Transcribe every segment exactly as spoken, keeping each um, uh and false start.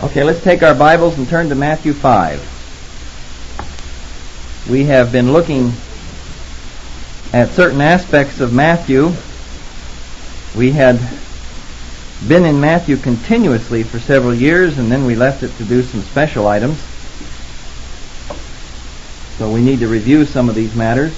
Okay, let's take our Bibles and turn to Matthew five. We have been looking at certain aspects of Matthew. We had been in Matthew continuously for several years, and then we left it to do some special items. So we need to review some of these matters,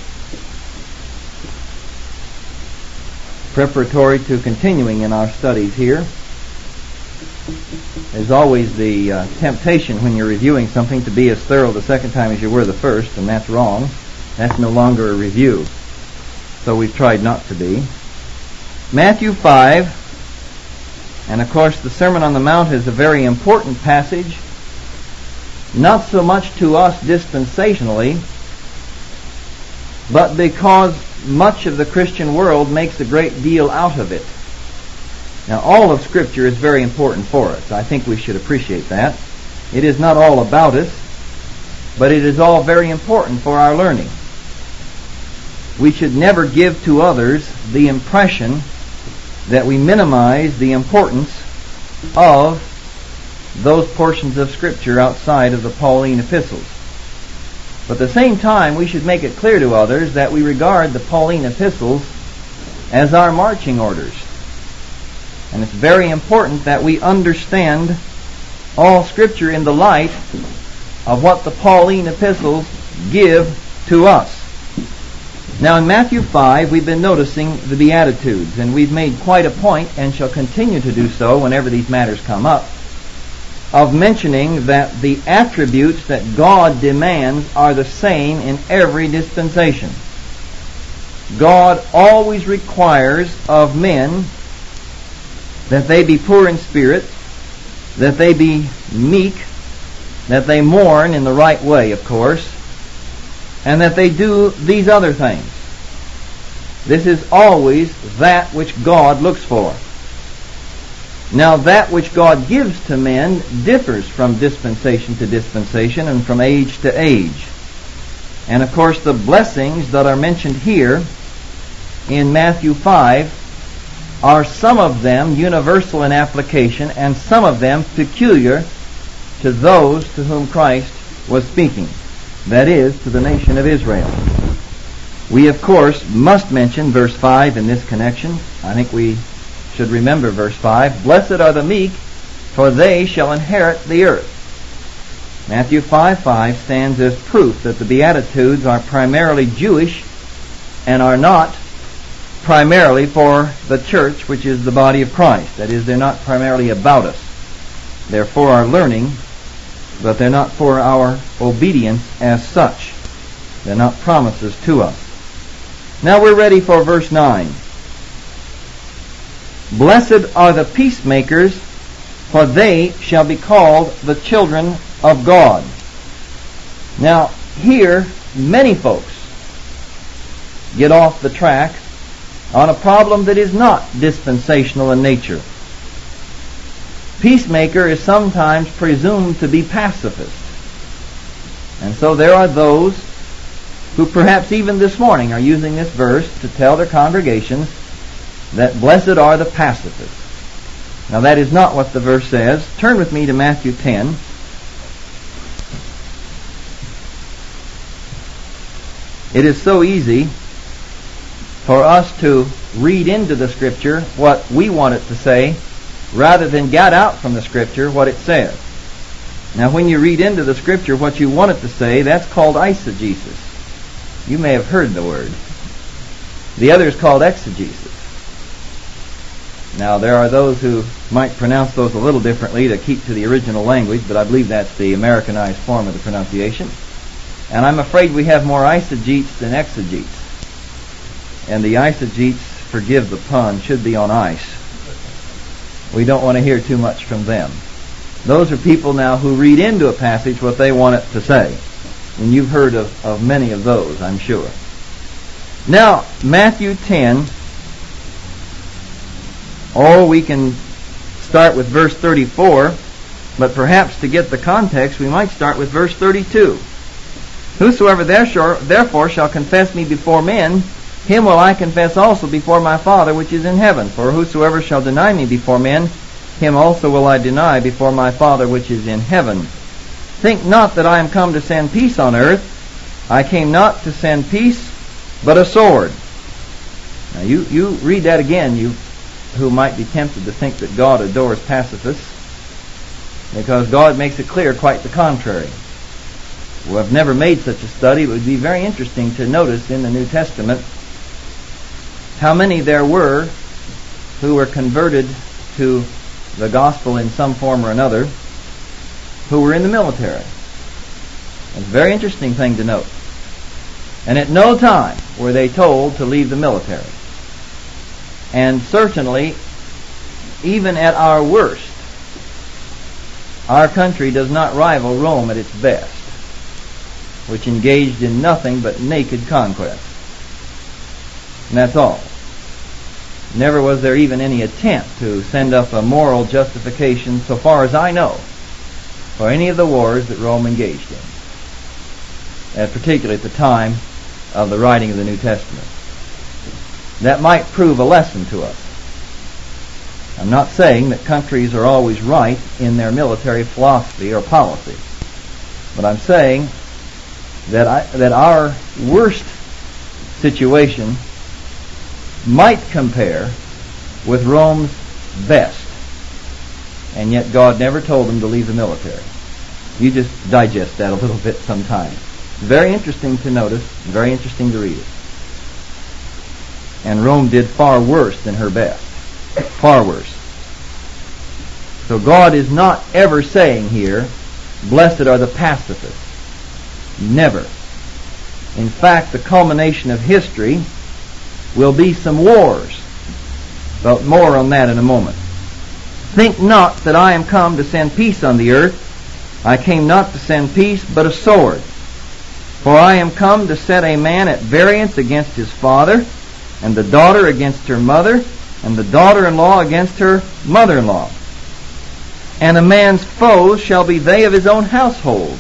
preparatory to continuing in our studies here. There's always the uh, temptation when you're reviewing something to be as thorough the second time as you were the first, and that's wrong. That's no longer a review. So we've tried not to be. Matthew five, and of course the Sermon on the Mount is a very important passage, not so much to us dispensationally, but because much of the Christian world makes a great deal out of it. Now, all of Scripture is very important for us. I think we should appreciate that. It is not all about us, but it is all very important for our learning. We should never give to others the impression that we minimize the importance of those portions of Scripture outside of the Pauline epistles. But at the same time, we should make it clear to others that we regard the Pauline epistles as our marching orders. And it's very important that we understand all Scripture in the light of what the Pauline epistles give to us. Now in Matthew five, we've been noticing the Beatitudes, and we've made quite a point, and shall continue to do so whenever these matters come up, of mentioning that the attributes that God demands are the same in every dispensation. God always requires of men that they be poor in spirit, that they be meek, that they mourn in the right way, of course, and that they do these other things. This is always that which God looks for. Now, that which God gives to men differs from dispensation to dispensation and from age to age. And, of course, the blessings that are mentioned here in Matthew five are some of them universal in application and some of them peculiar to those to whom Christ was speaking, that is, to the nation of Israel. We, of course, must mention verse five in this connection. I think we should remember verse five. Blessed are the meek, for they shall inherit the earth. Matthew five five stands as proof that the Beatitudes are primarily Jewish and are not primarily for the church, which is the body of Christ. That is, they're not primarily about us. They're for our learning, but they're not for our obedience as such. They're not promises to us. Now we're ready for verse nine. Blessed are the peacemakers, for they shall be called the children of God. Now, here, many folks get off the track on a problem that is not dispensational in nature. Peacemaker is sometimes presumed to be pacifist. And so there are those who perhaps even this morning are using this verse to tell their congregations that blessed are the pacifists. Now that is not what the verse says. Turn with me to Matthew ten. It is so easy for us to read into the Scripture what we want it to say rather than get out from the Scripture what it says. Now when you read into the Scripture what you want it to say, that's called eisegesis. You may have heard the word. The other is called exegesis. Now there are those who might pronounce those a little differently to keep to the original language, but I believe that's the Americanized form of the pronunciation. And I'm afraid we have more eisegetes than exegetes. And the eisegetes, forgive the pun, should be on ice. We don't want to hear too much from them. Those are people now who read into a passage what they want it to say. And you've heard of, of many of those, I'm sure. Now, Matthew ten. Oh, we can start with verse thirty-four, but perhaps to get the context, we might start with verse thirty-two. Whosoever therefore shall confess me before men, him will I confess also before my Father which is in heaven. For whosoever shall deny me before men, him also will I deny before my Father which is in heaven. Think not that I am come to send peace on earth. I came not to send peace, but a sword. Now you, you read that again, you who might be tempted to think that God adores pacifists, because God makes it clear quite the contrary. Well, I've never made such a study. It would be very interesting to notice in the New Testament how many there were who were converted to the gospel in some form or another who were in the military. It's a very interesting thing to note. And at no time were they told to leave the military. And certainly, even at our worst, our country does not rival Rome at its best, which engaged in nothing but naked conquest. And that's all. Never was there even any attempt to send up a moral justification, so far as I know, for any of the wars that Rome engaged in, and particularly at the time of the writing of the New Testament. That might prove a lesson to us. I'm not saying that countries are always right in their military philosophy or policy, but I'm saying that I, that our worst situation might compare with Rome's best, and yet God never told them to leave the military. You just digest that a little bit sometime. Very interesting to notice, very interesting to read it. And Rome did far worse than her best. Far worse. So God is not ever saying here, blessed are the pacifists. Never. In fact, the culmination of history will be some wars. But more on that in a moment. Think not that I am come to send peace on the earth. I came not to send peace, but a sword. For I am come to set a man at variance against his father, and the daughter against her mother, and the daughter-in-law against her mother-in-law. And a man's foes shall be they of his own household.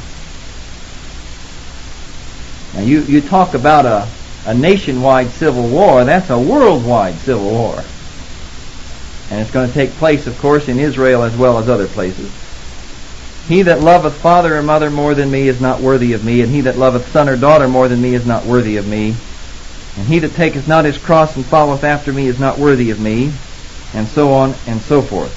Now you, you talk about a, a nationwide civil war. That's a worldwide civil war. And it's going to take place, of course, in Israel as well as other places. He that loveth father or mother more than me is not worthy of me, and he that loveth son or daughter more than me is not worthy of me. And he that taketh not his cross and followeth after me is not worthy of me, and so on and so forth.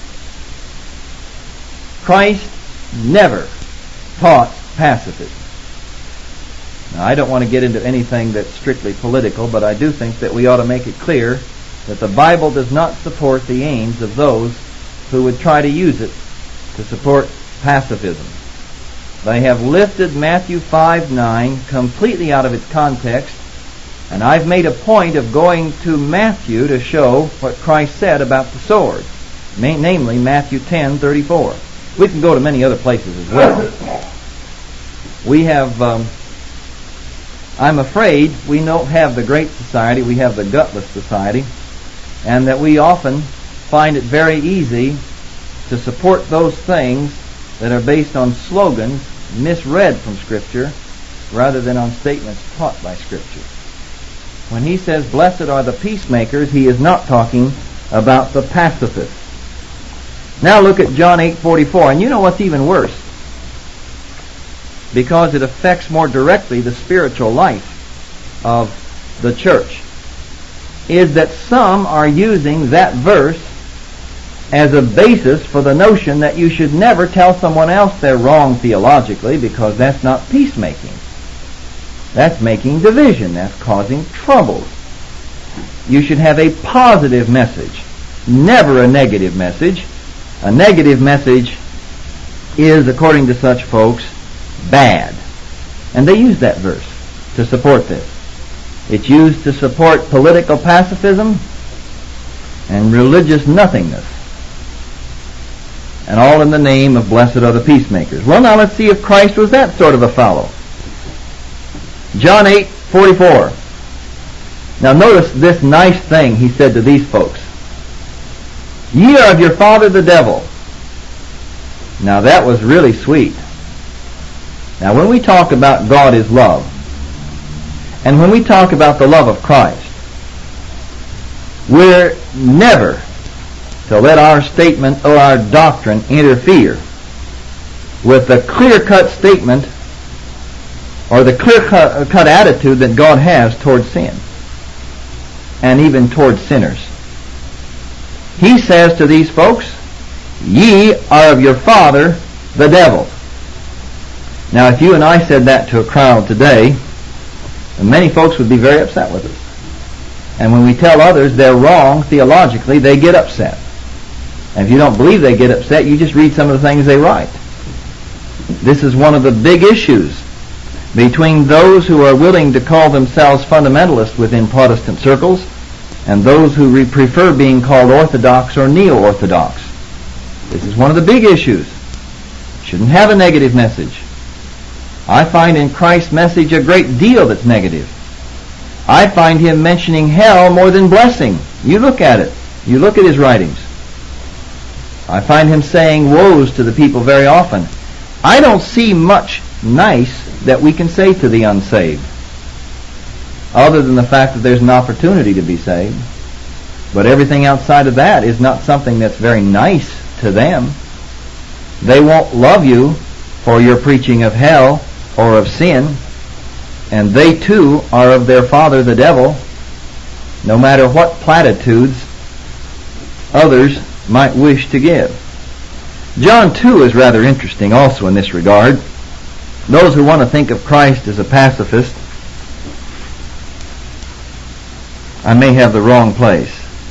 Christ never taught pacifism. Now, I don't want to get into anything that's strictly political, but I do think that we ought to make it clear that the Bible does not support the aims of those who would try to use it to support pacifism. They have lifted Matthew five nine completely out of its context, and I've made a point of going to Matthew to show what Christ said about the sword, namely Matthew ten thirty-four. We can go to many other places as well. We have, um, I'm afraid, we don't have the great society, we have the gutless society, and that we often find it very easy to support those things that are based on slogans misread from Scripture rather than on statements taught by Scripture. When he says, blessed are the peacemakers, he is not talking about the pacifists. Now look at John eight forty-four, and you know what's even worse? Because it affects more directly the spiritual life of the church, is that some are using that verse as a basis for the notion that you should never tell someone else they're wrong theologically, because that's not peacemaking. That's making division. That's causing trouble. You should have a positive message, never a negative message. A negative message is, according to such folks, bad. And they use that verse to support this. It's used to support political pacifism and religious nothingness. And all in the name of blessed are the peacemakers. Well, now let's see if Christ was that sort of a fellow. John eight forty-four. Now notice this nice thing he said to these folks. Ye are of your father the devil. Now that was really sweet. Now when we talk about God is love, and when we talk about the love of Christ, we're never to let our statement or our doctrine interfere with the clear-cut statement or the clear-cut cut attitude that God has towards sin and even towards sinners. He says to these folks, "Ye are of your father, the devil." Now, if you and I said that to a crowd today, many folks would be very upset with us. And when we tell others they're wrong theologically, they get upset. And if you don't believe they get upset, you just read some of the things they write. This is one of the big issues between those who are willing to call themselves fundamentalists within Protestant circles and those who re- prefer being called Orthodox or Neo-Orthodox. This is one of the big issues. Shouldn't have a negative message. I find in Christ's message a great deal that's negative. I find him mentioning hell more than blessing. You look at it. You look at his writings. I find him saying woes to the people very often. I don't see much nice that we can say to the unsaved, other than the fact that there's an opportunity to be saved. But everything outside of that is not something that's very nice to them. They won't love you for your preaching of hell or of sin, and they too are of their father the devil, no matter what platitudes others might wish to give. John two is rather interesting also in this regard. Those who want to think of Christ as a pacifist, I may have the wrong place.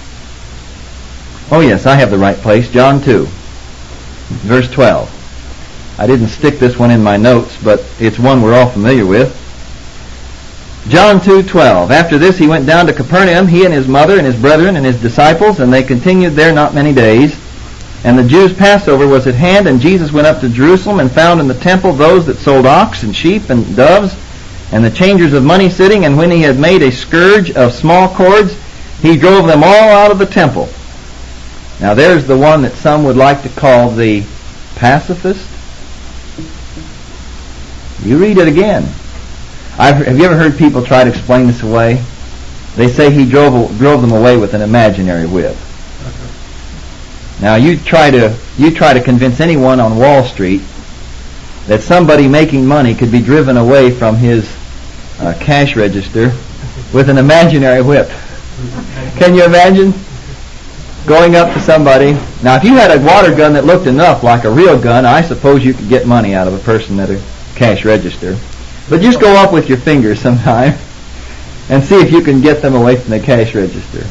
Oh yes, I have the right place. John two, verse twelve. I didn't stick this one in my notes, but it's one we're all familiar with. John two twelve. After this he went down to Capernaum, he and his mother and his brethren and his disciples, and they continued there not many days. And the Jews' Passover was at hand, and Jesus went up to Jerusalem and found in the temple those that sold ox and sheep and doves, and the changers of money sitting, and when he had made a scourge of small cords, he drove them all out of the temple. Now there's the one that some would like to call the pacifist. You read it again. I've, have you ever heard people try to explain this away? They say he drove drove them away with an imaginary whip. Now you try to you try to convince anyone on Wall Street that somebody making money could be driven away from his uh, cash register with an imaginary whip. Can you imagine going up to somebody? Now if you had a water gun that looked enough like a real gun, I suppose you could get money out of a person at a cash register. But just go up with your fingers sometime and see if you can get them away from the cash register.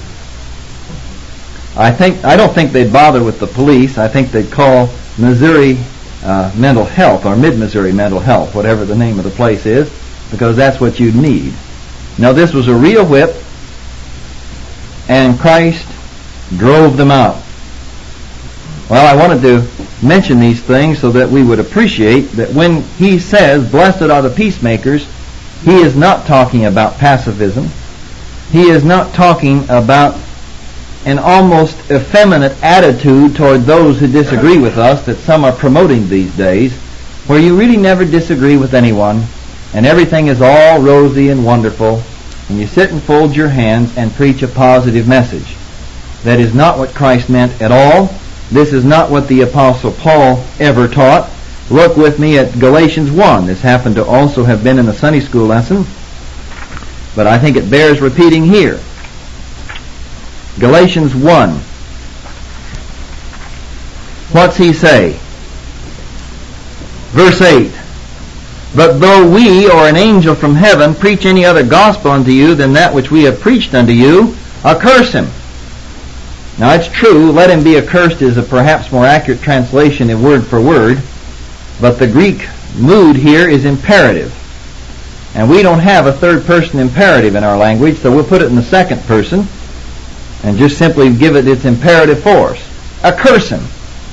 I think I don't think they'd bother with the police. I think they'd call Missouri uh, Mental Health or Mid-Missouri Mental Health, whatever the name of the place is, because that's what you'd need. Now this was a real whip, and Christ drove them out. Well, I wanted to mention these things so that we would appreciate that when he says, "Blessed are the peacemakers," he is not talking about pacifism. He is not talking about an almost effeminate attitude toward those who disagree with us that some are promoting these days, where you really never disagree with anyone and everything is all rosy and wonderful, and you sit and fold your hands and preach a positive message. That is not what Christ meant at all. This is not what the Apostle Paul ever taught. Look with me at Galatians one. This happened to also have been in the Sunday school lesson, but I think it bears repeating here. Galatians one. What's he say? Verse eight. But though we or an angel from heaven preach any other gospel unto you than that which we have preached unto you, accurse him. Now it's true, let him be accursed is a perhaps more accurate translation of word for word, but the Greek mood here is imperative. And we don't have a third person imperative in our language, so we'll put it in the second person and just simply give it its imperative force. Accurse him.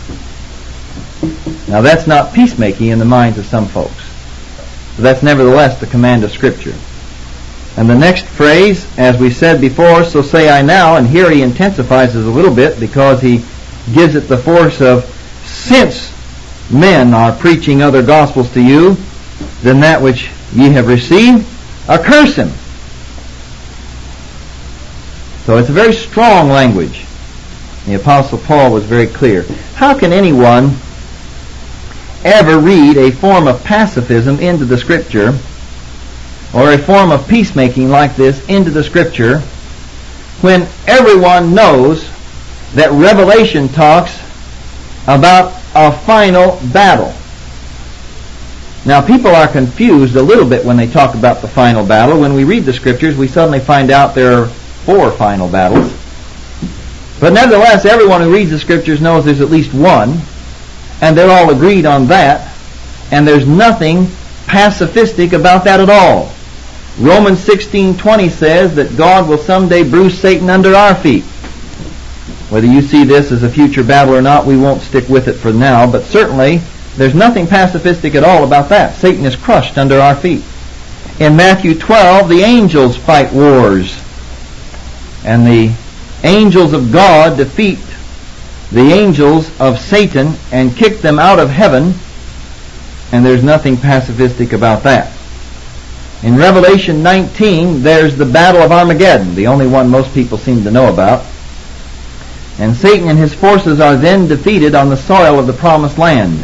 Now that's not peacemaking in the minds of some folks. But that's nevertheless the command of Scripture. And the next phrase, as we said before, so say I now, and here he intensifies it a little bit because he gives it the force of, since men are preaching other gospels to you than that which ye have received, accurse him. So it's a very strong language. The Apostle Paul was very clear. How can anyone ever read a form of pacifism into the Scripture, or a form of peacemaking like this into the Scripture, when everyone knows that Revelation talks about a final battle? Now, people are confused a little bit when they talk about the final battle. When we read the Scriptures, we suddenly find out there are four final battles. But nevertheless, everyone who reads the Scriptures knows there's at least one, and they're all agreed on that, and there's nothing pacifistic about that at all. Romans sixteen twenty says that God will someday bruise Satan under our feet. Whether you see this as a future battle or not, we won't stick with it for now, but certainly there's nothing pacifistic at all about that. Satan is crushed under our feet. In Matthew twelve, the angels fight wars, and the angels of God defeat the angels of Satan and kick them out of heaven, and there's nothing pacifistic about that. In Revelation nineteen, there's the Battle of Armageddon, the only one most people seem to know about. And Satan and his forces are then defeated on the soil of the promised land.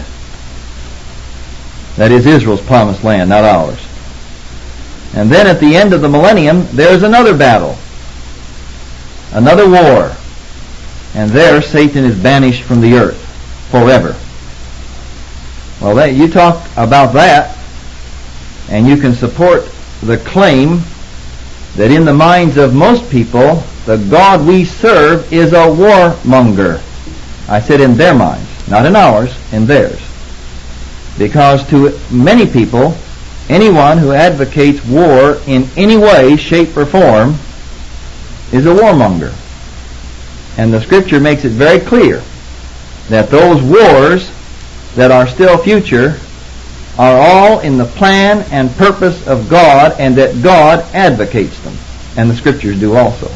That is Israel's promised land, not ours. And then at the end of the millennium, there's another battle, another war. And there Satan is banished from the earth forever. Well, that, you talk about that, and you can support the claim that in the minds of most people, the God we serve is a warmonger. I said in their minds, not in ours, in theirs. Because to many people, anyone who advocates war in any way, shape, or form is a warmonger. And the Scripture makes it very clear that those wars that are still future are all in the plan and purpose of God, and that God advocates them. And the Scriptures do also.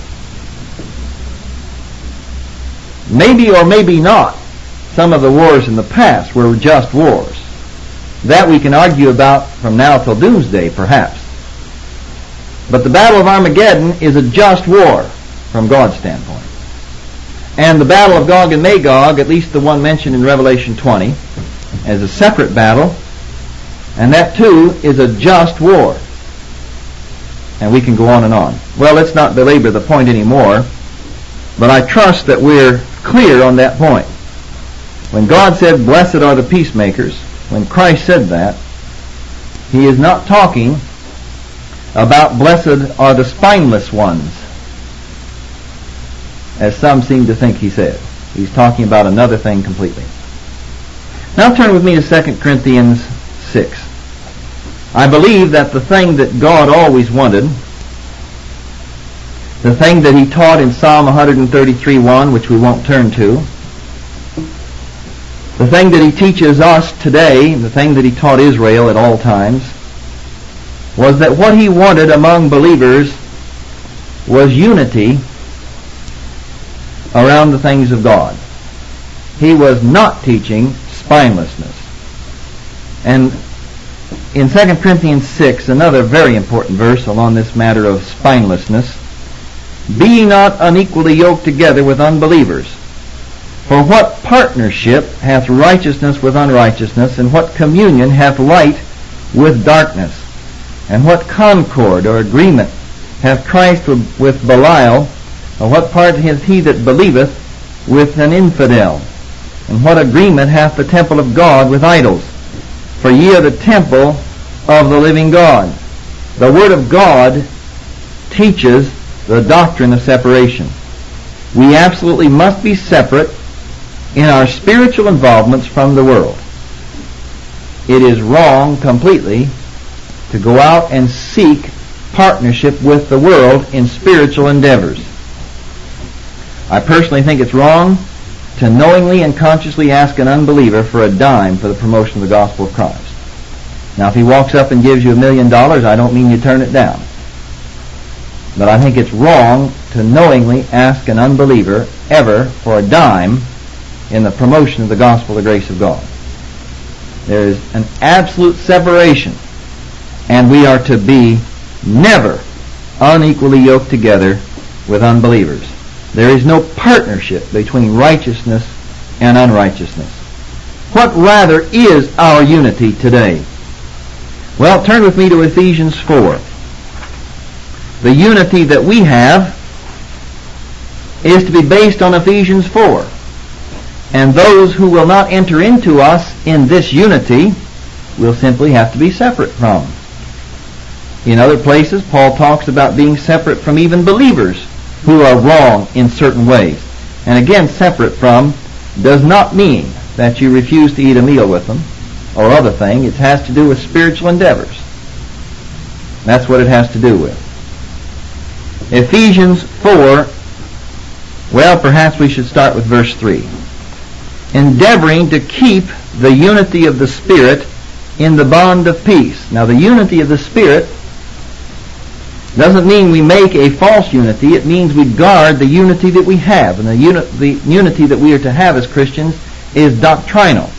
Maybe or maybe not some of the wars in the past were just wars. That we can argue about from now till doomsday, perhaps. But the Battle of Armageddon is a just war from God's standpoint. And the Battle of Gog and Magog, at least the one mentioned in Revelation twenty, is a separate battle, and that too is a just war. And we can go on and on. Well, let's not belabor the point anymore, but I trust that we're clear on that point. When God said, "Blessed are the peacemakers," when Christ said that, He is not talking about blessed are the spineless ones, as some seem to think He said. He's talking about another thing completely. Now turn with me to Second Corinthians six. I believe that the thing that God always wanted, the thing that He taught in Psalm one thirty-three one, which we won't turn to, the thing that He teaches us today, the thing that He taught Israel at all times, was that what He wanted among believers was unity around the things of God. He was not teaching spinelessness. And in Second Corinthians six, another very important verse along this matter of spinelessness, "Be ye not unequally yoked together with unbelievers. For what partnership hath righteousness with unrighteousness, and what communion hath light with darkness? And what concord or agreement hath Christ with Belial? Or what part hath he that believeth with an infidel? And what agreement hath the temple of God with idols? For ye are the temple of the living God." The Word of God teaches the doctrine of separation. We absolutely must be separate in our spiritual involvements from the world. It is wrong completely to go out and seek partnership with the world in spiritual endeavors. I personally think it's wrong to knowingly and consciously ask an unbeliever for a dime for the promotion of the gospel of Christ. Now, if he walks up and gives you a million dollars, I don't mean you turn it down. But I think it's wrong to knowingly ask an unbeliever ever for a dime in the promotion of the gospel of the grace of God. There is an absolute separation, and we are to be never unequally yoked together with unbelievers. There is no partnership between righteousness and unrighteousness. What rather is our unity today? Well, turn with me to Ephesians four. The unity that we have is to be based on Ephesians four. And those who will not enter into us in this unity will simply have to be separate from. In other places, Paul talks about being separate from even believers who are wrong in certain ways. And again, separate from does not mean that you refuse to eat a meal with them or other thing. It has to do with spiritual endeavors. That's what it has to do with. Ephesians four, well, perhaps we should start with verse three. Endeavoring to keep the unity of the Spirit in the bond of peace. Now, the unity of the Spirit doesn't mean we make a false unity. It means we guard the unity that we have. And the, uni- the unity that we are to have as Christians is doctrinal,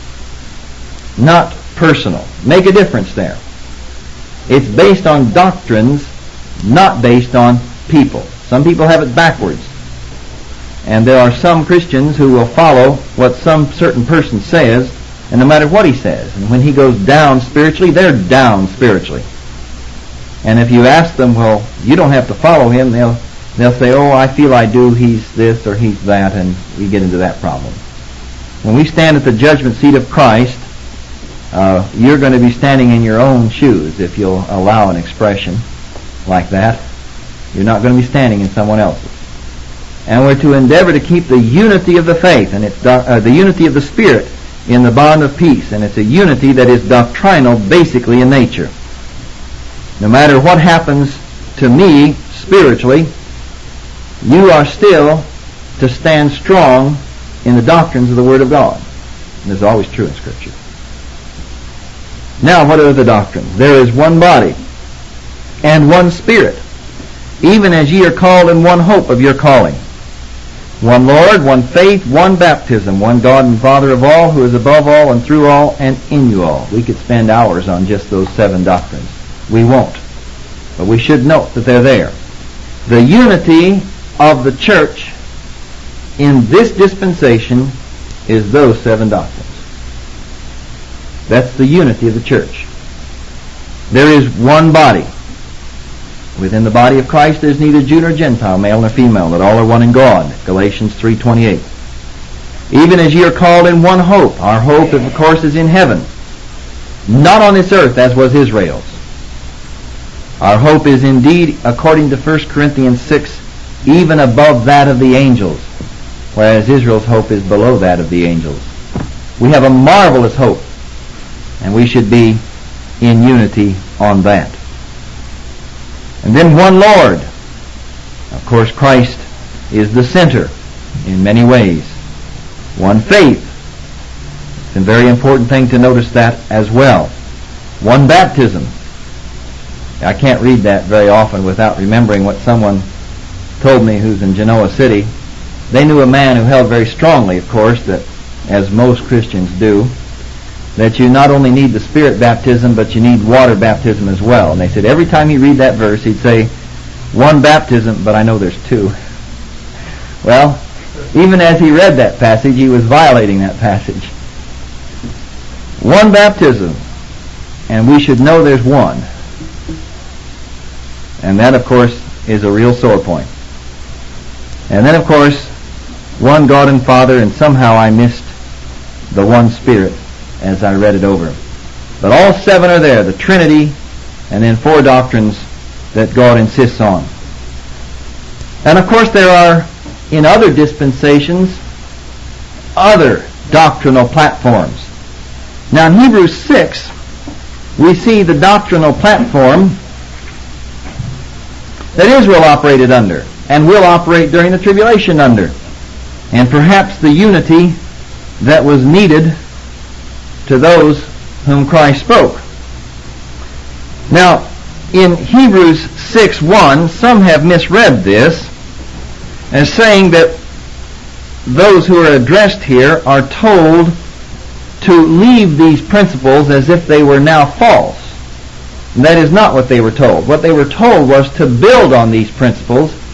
not personal. Make a difference there. It's based on doctrines, not based on people. Some people have it backwards. And there are some Christians who will follow what some certain person says, and no matter what he says. And when he goes down spiritually, they're down spiritually. And if you ask them, well, you don't have to follow him, they'll they'll say, oh, I feel I do, he's this or he's that, and we get into that problem. When we stand at the judgment seat of Christ, uh, you're going to be standing in your own shoes if you'll allow an expression like that. You're not going to be standing in someone else's. And we're to endeavor to keep the unity of the faith, and it's do- uh, the unity of the Spirit in the bond of peace. And it's a unity that is doctrinal, basically, in nature. No matter what happens to me spiritually, you are still to stand strong in the doctrines of the Word of God. And this is always true in Scripture. Now, what are the doctrines? There is one body and one Spirit, even as ye are called in one hope of your calling. One Lord, one faith, one baptism, one God and Father of all, who is above all and through all and in you all. We could spend hours on just those seven doctrines. We won't. But we should note that they're there. The unity of the church in this dispensation is those seven doctrines. That's the unity of the church. There is one body. Within the body of Christ there is neither Jew nor Gentile, male nor female, but all are one in God. Galatians three twenty-eight. Even as ye are called in one hope. Our hope, of course, is in heaven. Not on this earth, as was Israel's. Our hope is indeed, according to First Corinthians six, even above that of the angels, whereas Israel's hope is below that of the angels. We have a marvelous hope, and we should be in unity on that. And then one Lord. Of course, Christ is the center in many ways. One faith. It's a very important thing to notice that as well. One baptism. I can't read that very often without remembering what someone told me who's in Genoa City. They knew a man who held very strongly, of course, that, as most Christians do, that you not only need the Spirit baptism, but you need water baptism as well. And they said every time he'd read that verse, he'd say, one baptism, but I know there's two. Well, even as he read that passage, he was violating that passage. One baptism, and we should know there's one. And that, of course, is a real sore point. And then, of course, one God and Father, and somehow I missed the one Spirit as I read it over. But all seven are there, the Trinity, and then four doctrines that God insists on. And of course there are, in other dispensations, other doctrinal platforms. Now in Hebrews six, we see the doctrinal platform that Israel operated under, and will operate during the tribulation under, and perhaps the unity that was needed to those whom Christ spoke. Now, in Hebrews six one, some have misread this as saying that those who are addressed here are told to leave these principles as if they were now false. And that is not what they were told. What they were told was to build on these principles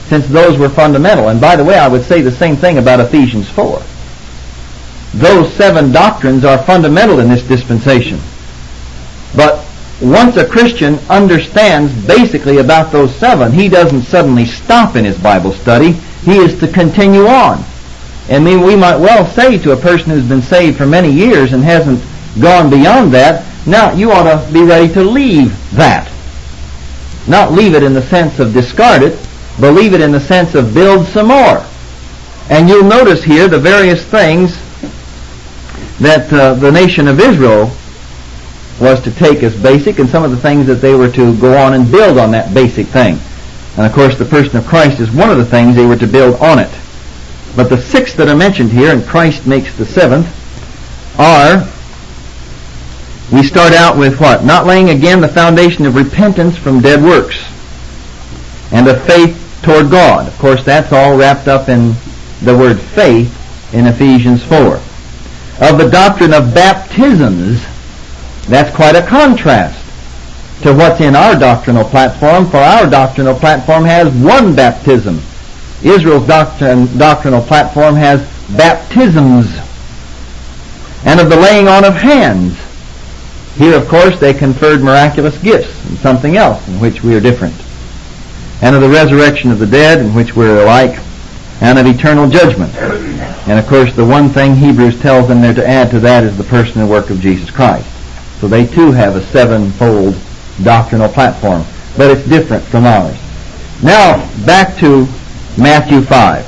since those were fundamental. And by the way, I would say the same thing about Ephesians four. Those seven doctrines are fundamental in this dispensation. But once a Christian understands basically about those seven, he doesn't suddenly stop in his Bible study. He is to continue on. I mean, we might well say to a person who's been saved for many years and hasn't gone beyond that, now you ought to be ready to leave that. Not leave it in the sense of discard it, but leave it in the sense of build some more. And you'll notice here the various things that uh, the nation of Israel was to take as basic, and some of the things that they were to go on and build on that basic thing. And of course the person of Christ is one of the things they were to build on it. But the six that are mentioned here, and Christ makes the seventh, are, we start out with what? Not laying again the foundation of repentance from dead works and of faith toward God. Of course, that's all wrapped up in the word faith in Ephesians four. Of the doctrine of baptisms, that's quite a contrast to what's in our doctrinal platform, for our doctrinal platform has one baptism. Israel's doctrin, doctrinal platform has baptisms. And of the laying on of hands. Here, of course, they conferred miraculous gifts and something else in which we are different. And of the resurrection of the dead, in which we are alike, and of eternal judgment. And of course, the one thing Hebrews tells them they're to add to that is the person and work of Jesus Christ. So they too have a sevenfold doctrinal platform, but it's different from ours. Now, back to Matthew five.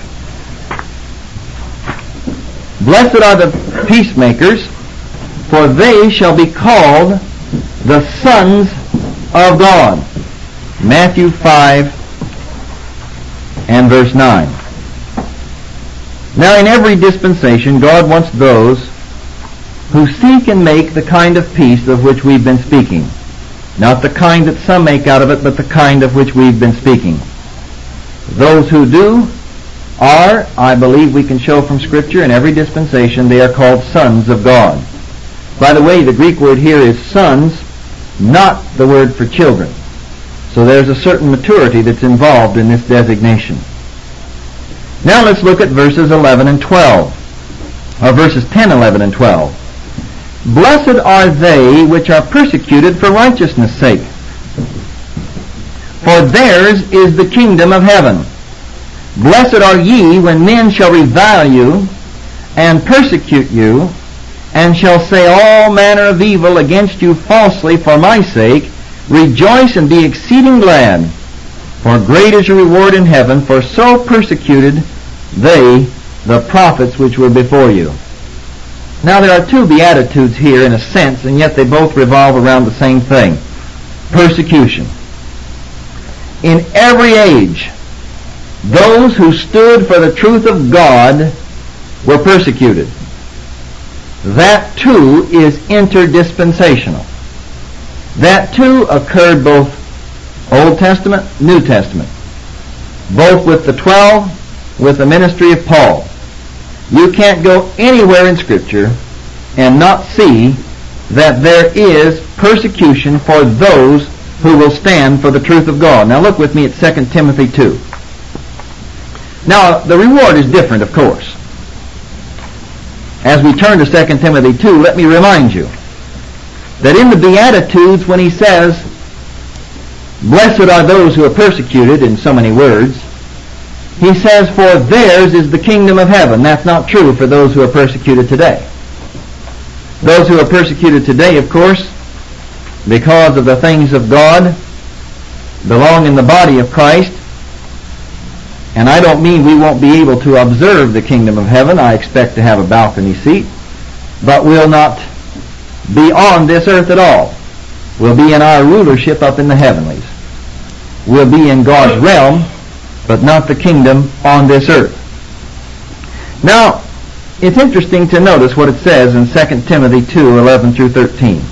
Blessed are the peacemakers, for they shall be called the sons of God. Matthew five and verse nine. Now in every dispensation, God wants those who seek and make the kind of peace of which we've been speaking. Not the kind that some make out of it, but the kind of which we've been speaking. Those who do are, I believe we can show from Scripture, in every dispensation they are called sons of God. By the way, the Greek word here is sons, not the word for children. So there's a certain maturity that's involved in this designation. Now let's look at verses eleven and twelve, or verses ten, eleven, and twelve. Blessed are they which are persecuted for righteousness' sake, for theirs is the kingdom of heaven. Blessed are ye when men shall revile you, and persecute you, and shall say all manner of evil against you falsely for my sake. Rejoice and be exceeding glad, for great is your reward in heaven, for so persecuted they the prophets which were before you. Now there are two beatitudes here in a sense, and yet they both revolve around the same thing. Persecution. In every age, those who stood for the truth of God were persecuted. That too is interdispensational. That too occurred both Old Testament, New Testament. Both with the twelve, with the ministry of Paul. You can't go anywhere in Scripture and not see that there is persecution for those who will stand for the truth of God. Now look with me at Second Timothy two. Now the reward is different, of course. As we turn to Second Timothy two, let me remind you that in the Beatitudes, when he says, blessed are those who are persecuted, in so many words, he says, for theirs is the kingdom of heaven. That's not true for those who are persecuted today. Those who are persecuted today, of course, because of the things of God, belong in the body of Christ. And I don't mean we won't be able to observe the kingdom of heaven. I expect to have a balcony seat. But we'll not be on this earth at all. We'll be in our rulership up in the heavenlies. We'll be in God's realm, but not the kingdom on this earth. Now, it's interesting to notice what it says in Second Timothy two, eleven through thirteen.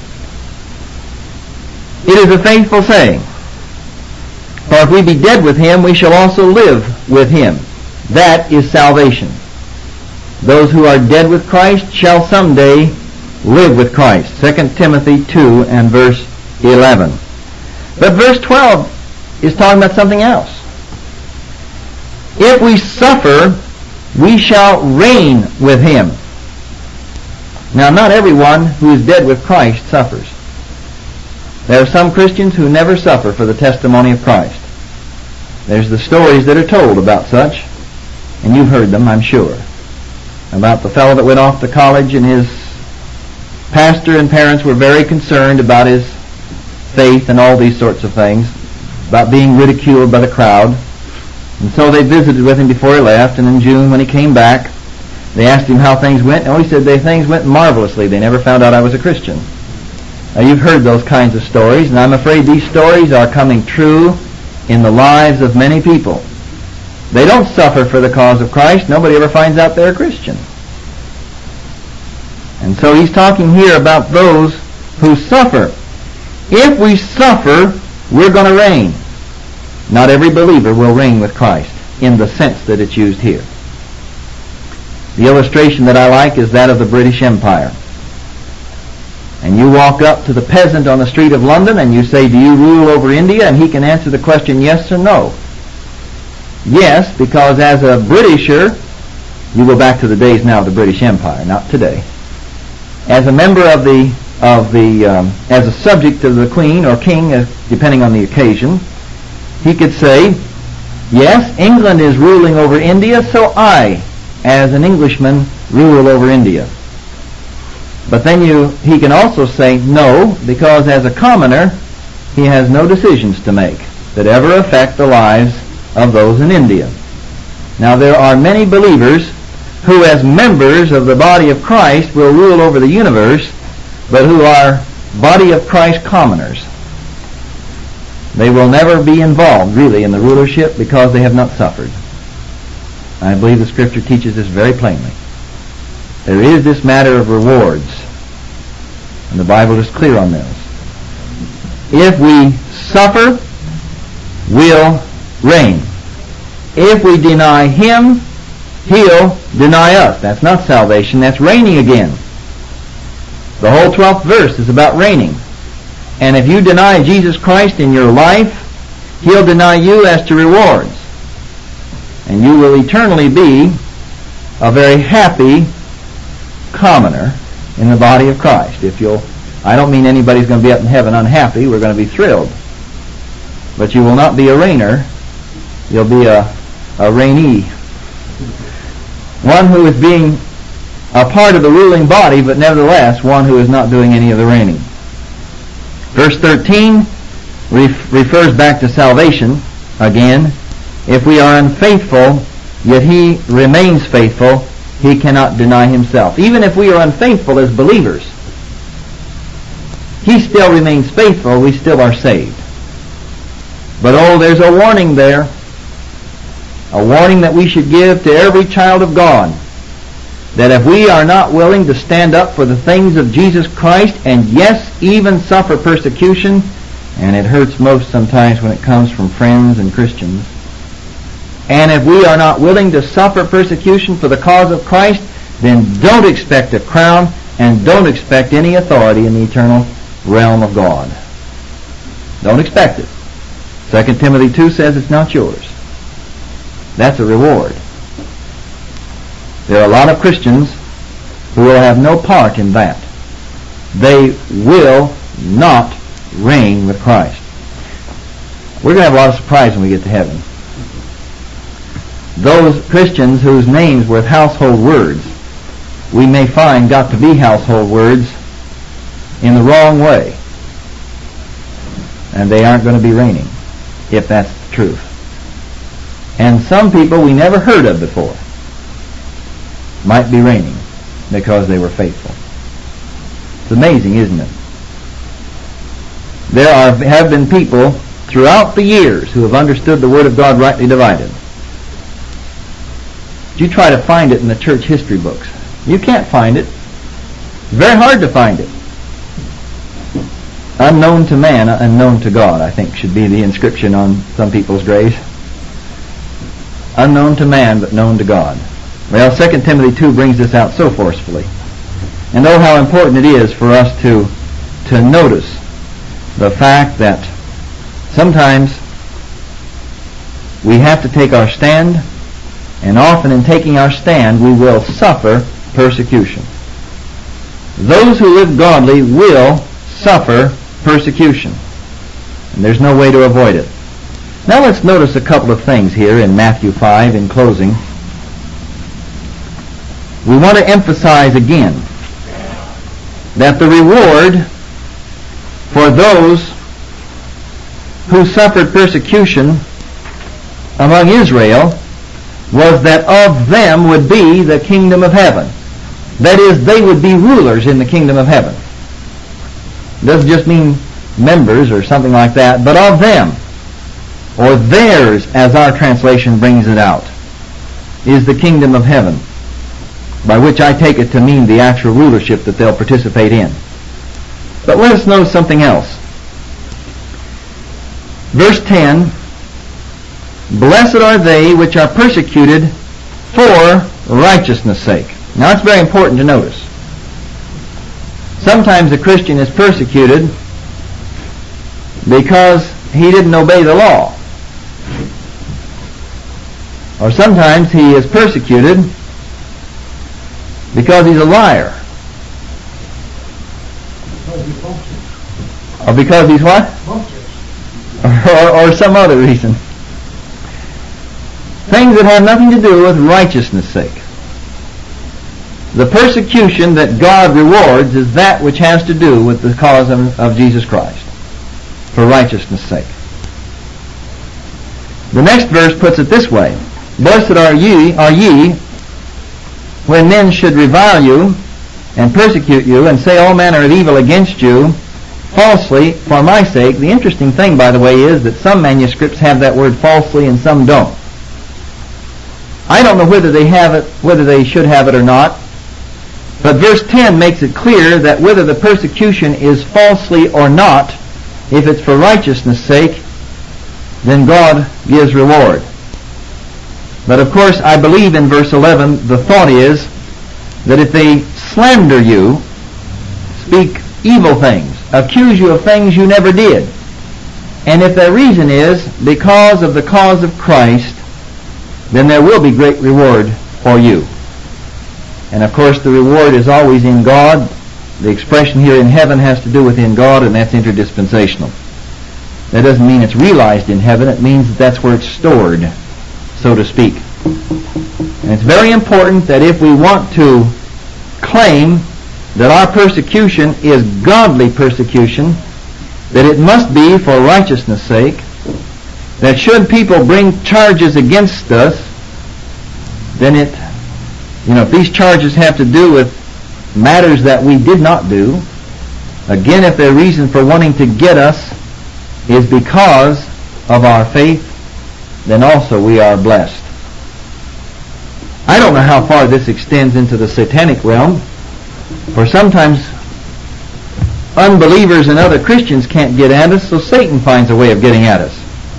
It is a faithful saying, for if we be dead with him, we shall also live with him. That is salvation. Those who are dead with Christ shall someday live with Christ. Second Timothy two and verse eleven. But verse twelve is talking about something else. If we suffer, we shall reign with him. Now, not everyone who is dead with Christ suffers. There are some Christians who never suffer for the testimony of Christ. There's the stories that are told about such, and you've heard them, I'm sure, about the fellow that went off to college, and his pastor and parents were very concerned about his faith and all these sorts of things, about being ridiculed by the crowd. And so they visited with him before he left, and in June when he came back, they asked him how things went. Oh, he said, they, things went marvelously. They never found out I was a Christian. Now, you've heard those kinds of stories, and I'm afraid these stories are coming true in the lives of many people. They don't suffer for the cause of Christ. Nobody ever finds out they're a Christian. And so he's talking here about those who suffer. If we suffer, we're going to reign. Not every believer will reign with Christ in the sense that it's used here. The illustration that I like is that of the British Empire. And you walk up to the peasant on the street of London and you say, do you rule over India? And he can answer the question yes or no. Yes, because as a Britisher, you go back to the days now of the British Empire, not today. As a member of the, of the, um, as a subject of the Queen or King, uh, depending on the occasion, he could say, yes, England is ruling over India, so I, as an Englishman, rule over India. But then you, he can also say no, because as a commoner, he has no decisions to make that ever affect the lives of those in India. Now, there are many believers who, as members of the body of Christ, will rule over the universe, but who are body of Christ commoners. They will never be involved, really, in the rulership because they have not suffered. I believe the Scripture teaches this very plainly. There is this matter of rewards, and the Bible is clear on this. If we suffer, we'll reign. If we deny him, he'll deny us. That's not salvation, that's reigning again. The whole twelfth verse is about reigning. And if you deny Jesus Christ in your life, he'll deny you as to rewards. And you will eternally be a very happy commoner in the body of Christ. If you'll, I don't mean anybody's going to be up in heaven unhappy. We're going to be thrilled. But you will not be a reigner. You'll be a, a reignee. One who is being a part of the ruling body, but nevertheless one who is not doing any of the reigning. Verse thirteen ref- refers back to salvation again. If we are unfaithful, yet he remains faithful, he cannot deny himself. Even if we are unfaithful as believers, he still remains faithful, we still are saved. But oh, there's a warning there. A warning that we should give to every child of God. That if we are not willing to stand up for the things of Jesus Christ, and yes, even suffer persecution, and it hurts most sometimes when it comes from friends and Christians, and if we are not willing to suffer persecution for the cause of Christ, then don't expect a crown and don't expect any authority in the eternal realm of God. Don't expect it. Second Timothy two says it's not yours. That's a reward. There are a lot of Christians who will have no part in that. They will not reign with Christ. We're going to have a lot of surprise when we get to heaven. Those Christians whose names were household words, we may find got to be household words in the wrong way. And they aren't going to be reigning, if that's the truth. And some people we never heard of before might be reigning because they were faithful. It's amazing, isn't it? There are have been people throughout the years who have understood the Word of God rightly divided. You try to find it in the church history books. You can't find it. It's very hard to find it. Unknown to man, unknown to God, I think should be the inscription on some people's graves. Unknown to man, but known to God. Well, Second Timothy two brings this out so forcefully. And oh, how important it is for us to, to notice the fact that sometimes we have to take our stand And often in taking our stand, we will suffer persecution. Those who live godly will suffer persecution. And there's no way to avoid it. Now let's notice a couple of things here in Matthew five in closing. We want to emphasize again that the reward for those who suffered persecution among Israel was that of them would be the kingdom of heaven. That is, they would be rulers in the kingdom of heaven. It doesn't just mean members or something like that, but of them, or theirs, as our translation brings it out, is the kingdom of heaven, by which I take it to mean the actual rulership that they'll participate in. But let us know something else. Verse ten, blessed are they which are persecuted for righteousness' sake. Now it's very important to notice. Sometimes a Christian is persecuted because he didn't obey the law. Or sometimes he is persecuted because he's a liar. Or because he's what? Or, or some other reason. Things that have nothing to do with righteousness' sake. The persecution that God rewards is that which has to do with the cause of, of Jesus Christ, for righteousness' sake. The next verse puts it this way, blessed are ye, are ye, when men should revile you, and persecute you, and say all manner of evil against you, falsely, for my sake. The interesting thing, by the way, is that some manuscripts have that word falsely and some don't. I don't know whether they have it, whether they should have it or not, but verse ten makes it clear that whether the persecution is falsely or not, if it's for righteousness' sake, then God gives reward. But of course, I believe in verse eleven, the thought is that if they slander you, speak evil things, accuse you of things you never did, and if their reason is because of the cause of Christ, then there will be great reward for you. And of course the reward is always in God. The expression here in heaven has to do with in God, and that's interdispensational. That doesn't mean it's realized in heaven. It means that that's where it's stored, so to speak. And it's very important that if we want to claim that our persecution is godly persecution, that it must be for righteousness' sake, that should people bring charges against us, then it, you know, if these charges have to do with matters that we did not do, again, if their reason for wanting to get us is because of our faith, then also we are blessed. I don't know how far this extends into the satanic realm, for sometimes unbelievers and other Christians can't get at us, so Satan finds a way of getting at us.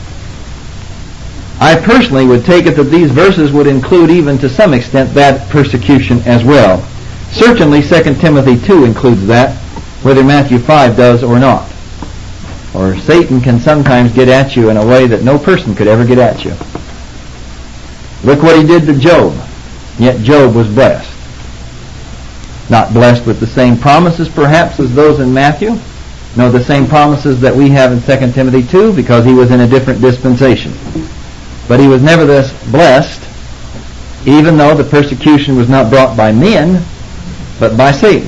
I personally would take it that these verses would include even to some extent that persecution as well. Certainly Second Timothy two includes that, whether Matthew five does or not. Or Satan can sometimes get at you in a way that no person could ever get at you. Look what he did to Job. Yet Job was blessed. Not blessed with the same promises perhaps as those in Matthew. No, the same promises that we have in Second Timothy two, because he was in a different dispensation. But he was nevertheless blessed, even though the persecution was not brought by men, but by Satan.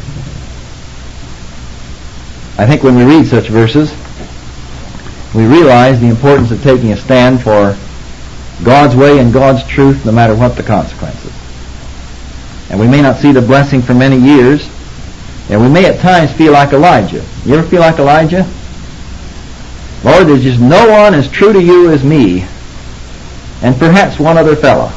I think when we read such verses, we realize the importance of taking a stand for God's way and God's truth, no matter what the consequences. And we may not see the blessing for many years, and we may at times feel like Elijah. You ever feel like Elijah? Lord, there's just no one as true to you as me, and perhaps one other fellow.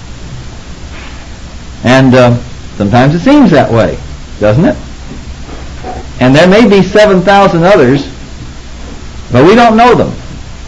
And uh, sometimes it seems that way, doesn't it? And there may be seven thousand others, but we don't know them.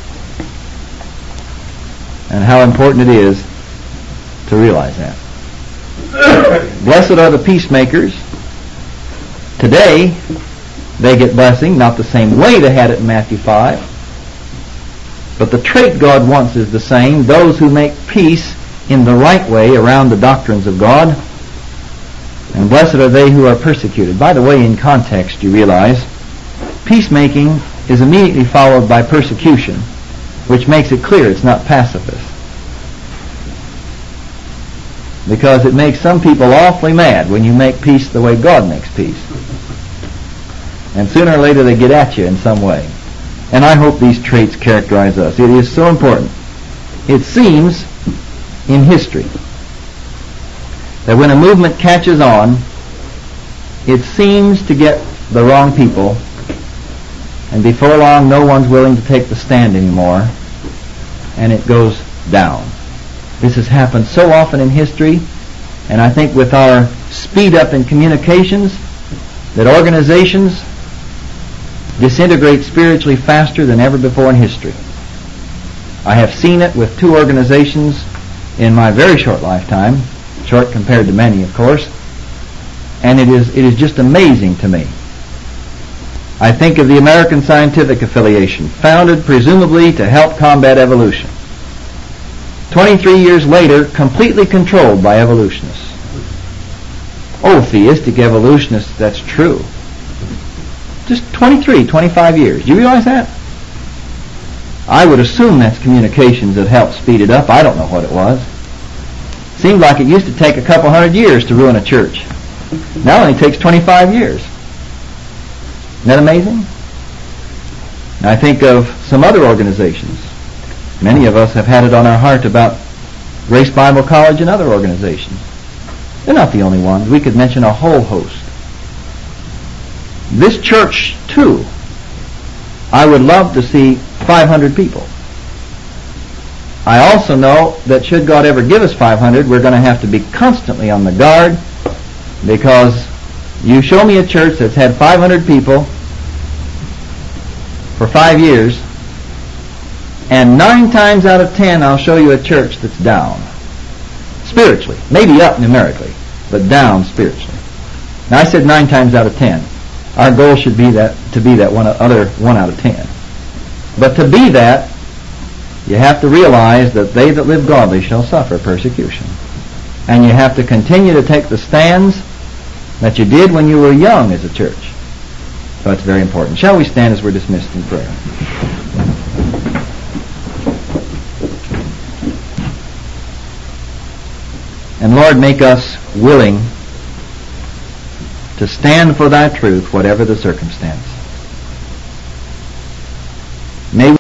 And how important it is to realize that. Blessed are the peacemakers. Today, they get blessing, not the same way they had it in Matthew five. But the trait God wants is the same. Those who make peace in the right way around the doctrines of God, and blessed are they who are persecuted. By the way, in context, you realize, peacemaking is immediately followed by persecution, which makes it clear it's not pacifist. Because it makes some people awfully mad when you make peace the way God makes peace. And sooner or later they get at you in some way. And I hope these traits characterize us. It is so important. It seems in history that when a movement catches on, it seems to get the wrong people, and before long no one's willing to take the stand anymore, and it goes down. This has happened so often in history, and I think with our speed up in communications, that organizations disintegrate spiritually faster than ever before in history. I have seen it with two organizations in my very short lifetime, short compared to many, of course, and it is it is just amazing to me. I think of the American Scientific Affiliation, founded presumably to help combat evolution. twenty-three years later, completely controlled by evolutionists. Oh, theistic evolutionists, that's true. Just twenty-three, twenty-five years. Do you realize that? I would assume that's communications that helped speed it up. I don't know what it was. Seemed like it used to take a couple hundred years to ruin a church. Now it only takes twenty-five years. Isn't that amazing? And I think of some other organizations. Many of us have had it on our heart about Grace Bible College and other organizations. They're not the only ones. We could mention a whole host. This church, too, I would love to see five hundred people. I also know that should God ever give us five hundred, we're going to have to be constantly on the guard, because you show me a church that's had five hundred people for five years, and nine times out of ten I'll show you a church that's down. Spiritually. Maybe up numerically, but down spiritually. Now I said nine times out of ten. Our goal should be that to be that one other one out of ten. But to be that, you have to realize that they that live godly shall suffer persecution. And you have to continue to take the stands that you did when you were young as a church. So it's very important. Shall we stand as we're dismissed in prayer? And Lord, make us willing to stand for thy truth, whatever the circumstance. May